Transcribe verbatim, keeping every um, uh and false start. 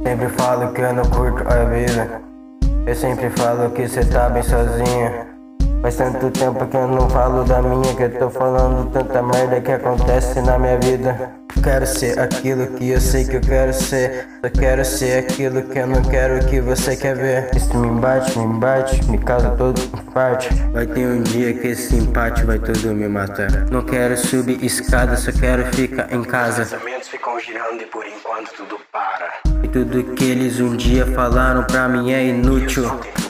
Sempre falo que eu não curto a vida. Eu sempre falo que cê tá bem sozinha. Faz tanto tempo que eu não falo da minha, que eu tô falando tanta merda que acontece na minha vida. Quero ser aquilo que eu sei que eu quero ser. Só quero ser aquilo que eu não quero que você quer ver. Isso me bate, me bate, me causa todo parte. Vai ter um dia que esse empate vai tudo me matar. Não quero subir escada, só quero ficar em casa. Os pensamentos ficam girando e por enquanto tudo para. E tudo que eles um dia falaram pra mim é inútil.